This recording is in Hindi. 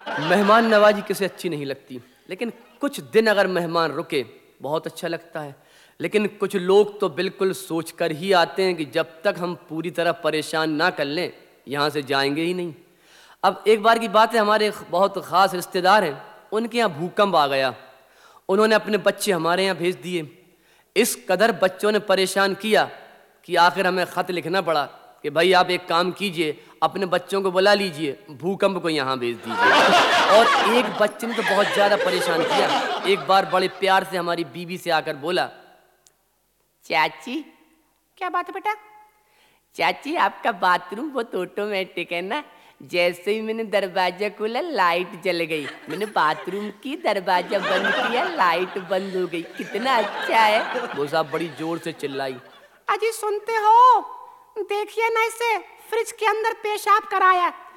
मेहमान नवाजी किसे अच्छी नहीं लगती, लेकिन कुछ दिन अगर मेहमान रुके बहुत अच्छा लगता है। लेकिन कुछ लोग तो बिल्कुल सोच कर ही आते हैं कि जब तक हम पूरी तरह परेशान ना कर लें यहाँ से जाएंगे ही नहीं। अब एक बार की बात है, हमारे एक बहुत ख़ास रिश्तेदार हैं, उनके यहाँ भूकंप आ गया। उन्होंने अपने बच्चे हमारे यहाँ भेज दिए। इस कदर बच्चों ने परेशान किया कि आखिर हमें ख़त लिखना पड़ा कि भाई आप एक काम कीजिए, अपने बच्चों को बुला लीजिए, भूकंप को यहाँ भेज दीजिए। और एक बच्चे ने तो बहुत ज़्यादा परेशान किया। एक बार बड़े प्यार से हमारी बीवी से आकर बोला, चाची। क्या बात है बेटा? चाची आपका बाथरूम बहुत ऑटोमेटिक है ना, जैसे ही मैंने दरवाजा खोला लाइट जल गई, मैंने बाथरूम की दरवाजा बंद किया लाइट बंद हो गई, कितना अच्छा है। वो साहब बड़ी जोर से चिल्लाई। अजी सुनते हो, देखिए ना, इसे फ्रिज के अंदर पेशाब कराया,